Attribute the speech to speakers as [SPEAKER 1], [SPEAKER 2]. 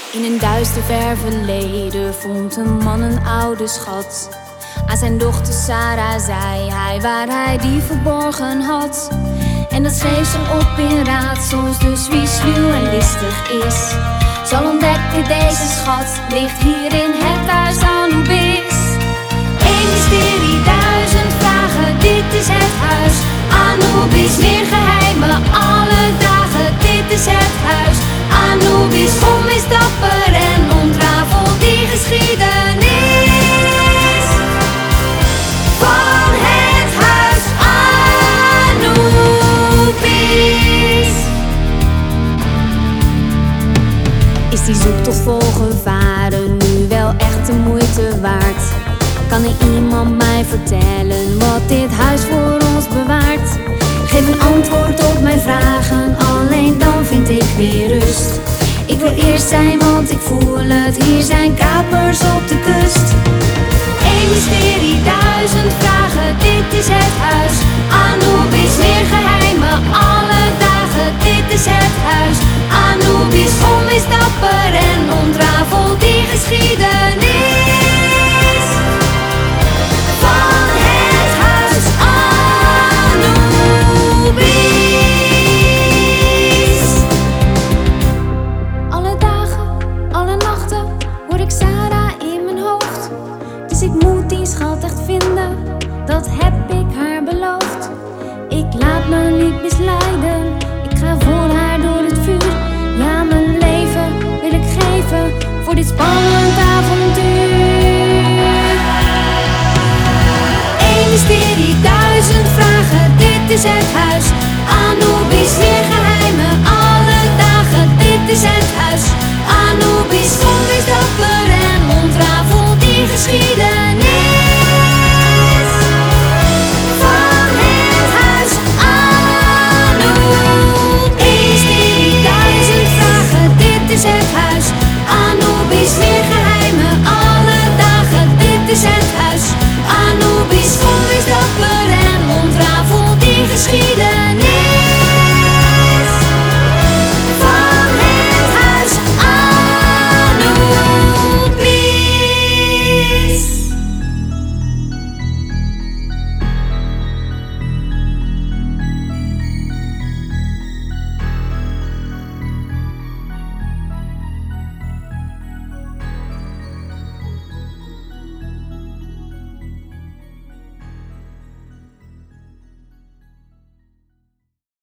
[SPEAKER 1] In een duister ver verleden vond een man een oude schat. Aan zijn dochter Sarah zei hij waar hij die verborgen had. En dat schreef ze op in raadsels, dus wie sluw en listig is, zal ontdekken deze schat ligt hier in het huis Anubis. Eén mysterie, 1000 vragen, dit is het huis Anubis. Meer geheimen, alle dagen, dit is het huis Anubis. Kom eens dapper en ontrafel die geschiedenis van het huis Anubis. Is die zoektocht vol gevaren nu wel echt de moeite waard? Kan er iemand mij vertellen wat dit huis voor ons bewaart? Geef een antwoord op mijn vragen, alleen dan vind ik weer rust. Ik wil eerst zijn, want ik voel het, hier zijn kapers op de kust. Eén mysterie, 1000 vragen, dit is het huis Anubis. Meer geheimen, alle dagen, dit is het huis Anubis. Kom eens dapper en ontrafel die geschiedenis van het huis Anubis. Alle dagen, alle nachten hoor ik Sarah in mijn hoofd. Dus ik moet die schat echt vinden, dat heb ik haar beloofd. Ik laat me niet misleiden, ik ga voor haar door het vuur. Ja, mijn leven wil ik geven voor dit spannend avontuur. Eén mysterie, 1000 vragen, dit is het huis